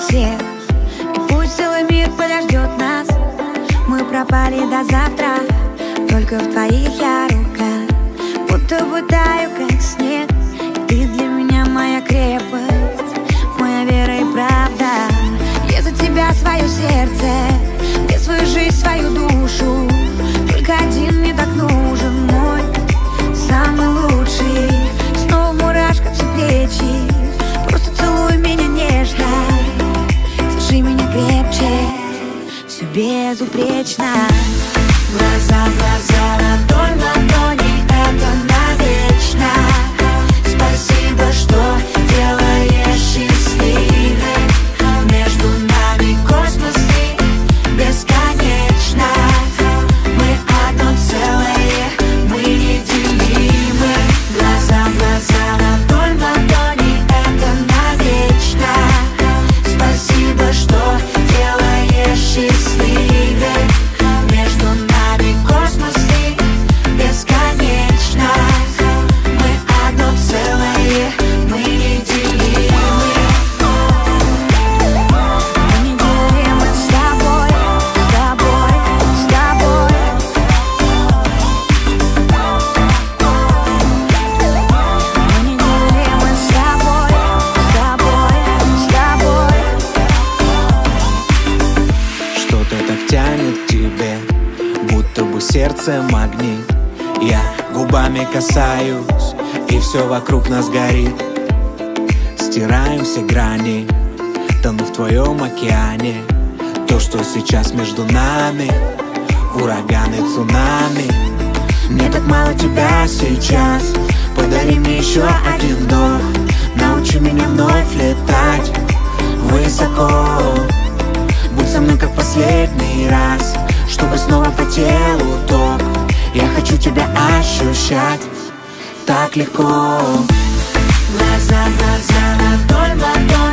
всех. И пусть целый мир подождет нас, мы пропали до завтра, только в твоих я руках. Будто бы таю, как снег, и ты для меня моя крепость, моя вера и правда. Я за тебя свое сердце, я свою жизнь, свою душу. Только один мне так нужен, мой самый лучший. Снова в мурашках все плечи, просто целуй меня нежно, держи меня крепче, все безупречно. Глаза в глаза, ладонь в ладони, это навечно. Спасибо, что делаешь счастливой. Между нами космос и бесконечно. Мы одно целое, мы неделимы. Глаза в глаза, ладонь в ладони, это навечно. Спасибо, что делаешь счастливой. Между нами космос и бесконечно. Мы одно целое, мы неделимы. Мы неделимы с тобой, с тобой, с тобой. Мы неделимы с тобой, с тобой, с тобой. Что-то так тянет к тебе, будто бы сердце магнит. Я губами касаюсь, и все вокруг нас горит. Стираем все грани, тону в твоем океане. То, что сейчас между нами, ураганы, цунами. Мне так мало тебя сейчас, подари мне еще один вдох. Научи меня вновь летать высоко. Будь со мной как последний раз, чтобы снова по телу ток. Я хочу тебя ощущать так легко. Глаза в глаза, ладонь в ладонь.